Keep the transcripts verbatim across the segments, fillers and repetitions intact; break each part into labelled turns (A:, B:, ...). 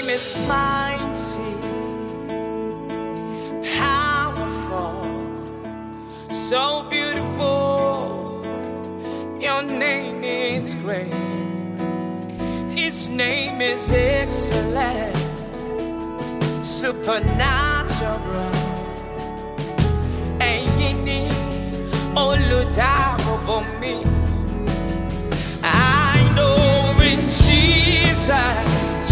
A: name is mighty, powerful, so beautiful. Your name is great. His name is excellent, supernatural. Eyini olùdáàbòbò mi. I know in Jesus.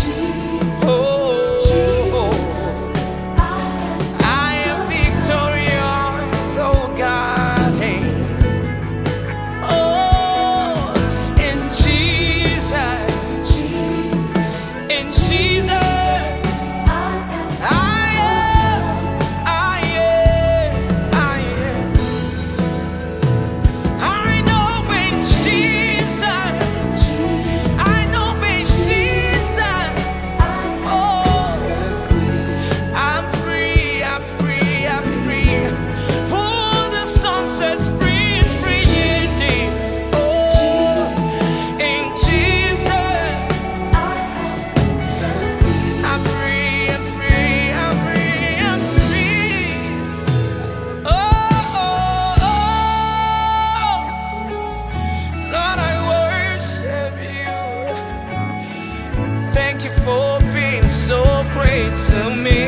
A: Thank you for being so great to me.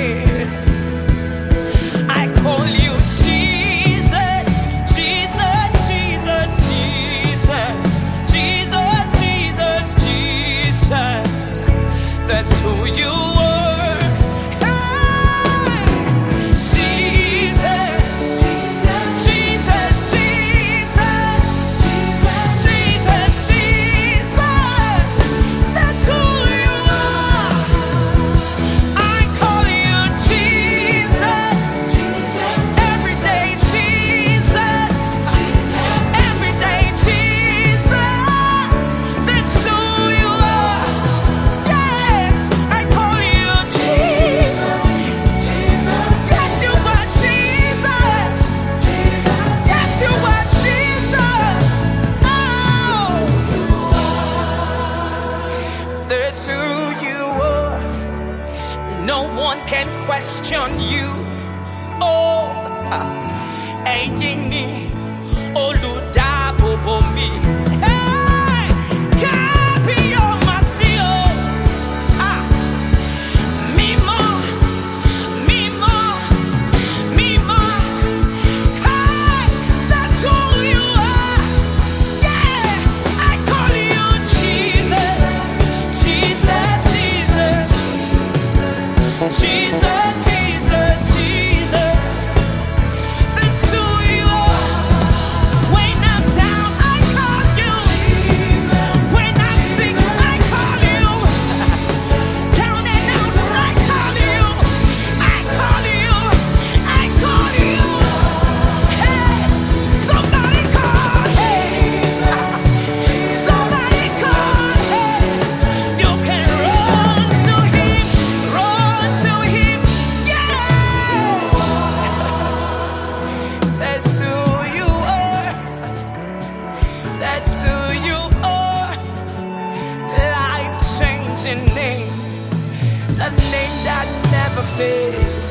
A: I call you Jesus, Jesus, Jesus, Jesus, Jesus, Jesus, Jesus. That's who you are. That's who you are. No one can question you. Oh, eyini olùdáàbòbò mi. Hey, kábíyèsí o. Ah, mímọ́, mímọ́, mímọ́. Hey, that's who you are. Yeah, I call you Jesus. Jesus, Jesus, Jesus, Jesus, Jesus. That's who you are. When I'm down, I call you. When I'm sick, I call you. Down and out, I call you. I call you. I call you. Hey, somebody call. Hey, somebody call. Hey, you can run to him, run to him. Yeah, that's who you are. That's who you are. Life-changing name, the name that never fails.